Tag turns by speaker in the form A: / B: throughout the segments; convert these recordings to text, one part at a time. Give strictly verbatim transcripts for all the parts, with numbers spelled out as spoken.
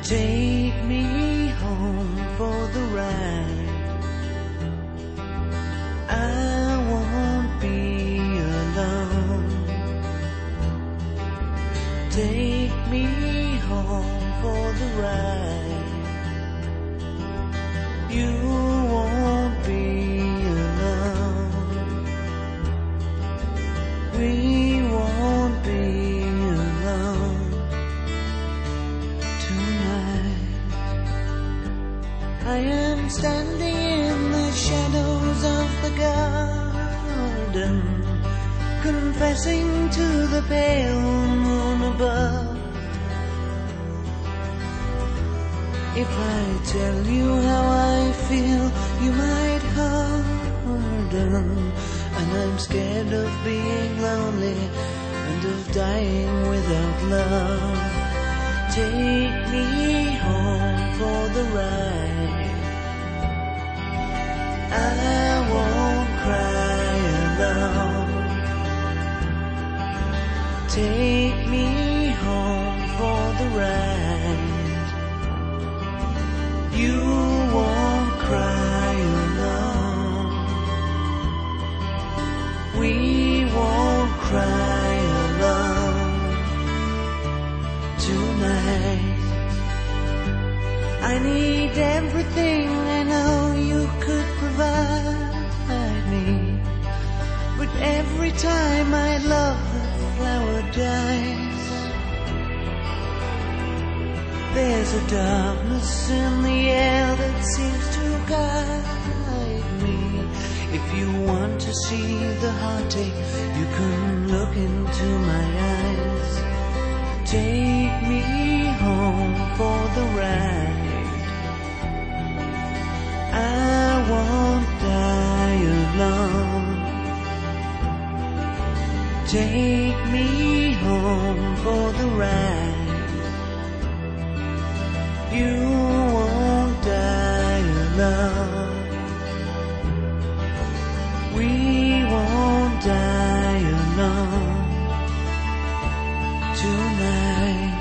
A: Take me home for the ride. I won't be alone. Take me home for the ride. You won't be alone. We won't be alone tonight. I am standing in the shadows of the garden, confessing to the pale moon above. If I tell you how I feel, you might harden. And I'm scared of being lonely and of dying without love. Take me home for the ride. I won't cry alone. Take me home for the ride. You won't cry alone. We won't cry alone tonight. I need everything I know you could provide me, but every time I love, the flower dies. There's a darkness in the air that seems to guide me. If you want to see the heartache, you can look into my eyes. Take me home for the ride. I won't die alone. Take me home for the ride. You won't die alone. We won't die alone tonight.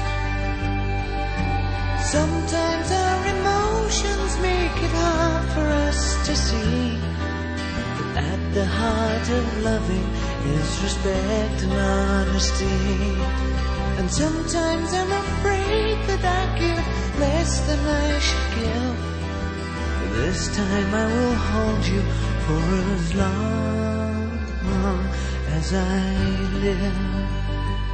A: Sometimes our emotions make it hard for us to see that at the heart of loving is respect and honesty. And sometimes I'm afraid that I give less than I should give. But this time I will hold you for as long as I live.